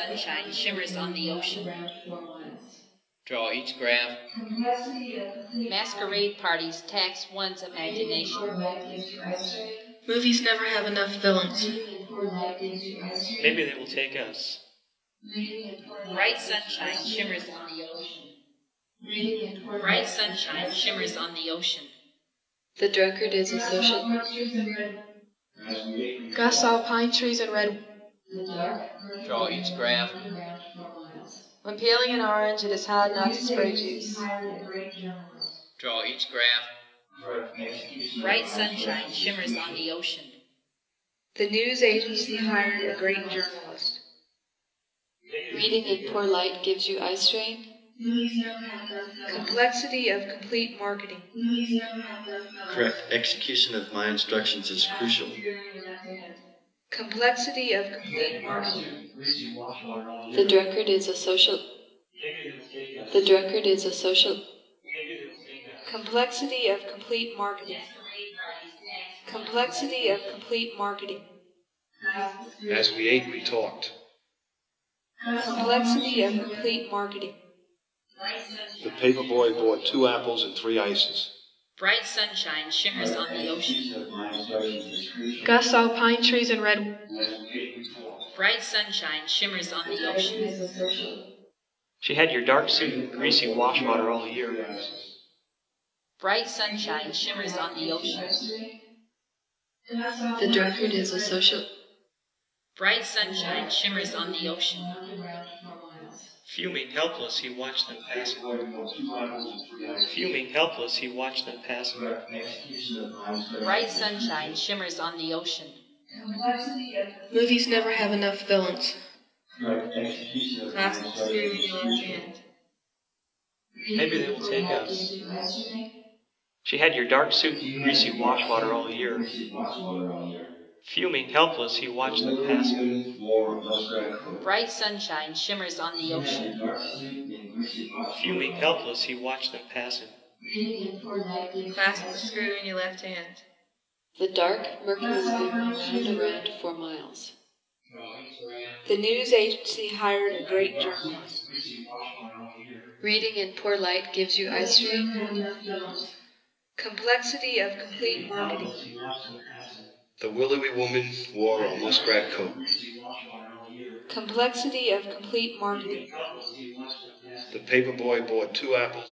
sunshine shimmers on the ocean. Draw each graph. Masquerade parties tax one's imagination. Movies never have enough villains. Maybe they will take us. Bright sunshine shimmers on the ocean. Bright sunshine shimmers on the ocean. The drunkard is a social. Gus saw pine trees and red. Draw each graph. When peeling an orange, it is hard not to spray juice. Draw each graph. Bright sunshine shimmers on the ocean. The news agency hired a great journalist. Reading in poor light gives you eye strain. Complexity of complete marketing. Correct. Execution of my instructions is crucial. Complexity of complete marketing. The drunkard is a social. The drunkard is a social. Complexity of complete marketing. Complexity of complete marketing. As we ate, we talked. Complexity of complete marketing. The paper boy bought 2 apples and 3 ices. Bright sunshine shimmers on the ocean. Gus saw pine trees and red. Bright sunshine shimmers on the ocean. She had your dark suit and greasy wash water all year. Bright sunshine shimmers on the ocean. The drunkard is a social. Bright sunshine shimmers on the ocean. Fuming helpless, he watched them passing. Fuming helpless, he watched them passing. Bright sunshine shimmers on the ocean. Movies never have enough villains. Clasp the screw in your left hand. Maybe they will take us. She had your dark suit and greasy wash water all year. Fuming helpless, he watched them passing. Bright sunshine shimmers on the ocean. Fuming helpless, he watched them passing. Clasp the screw in your left hand. The dark, murky river wound around for miles. The news agency hired a great journalist. Reading in poor light gives you eye strain. Complexity of complete marketing. The willowy woman wore a muskrat coat. Complexity of complete marketing. The paper boy bought 2 apples.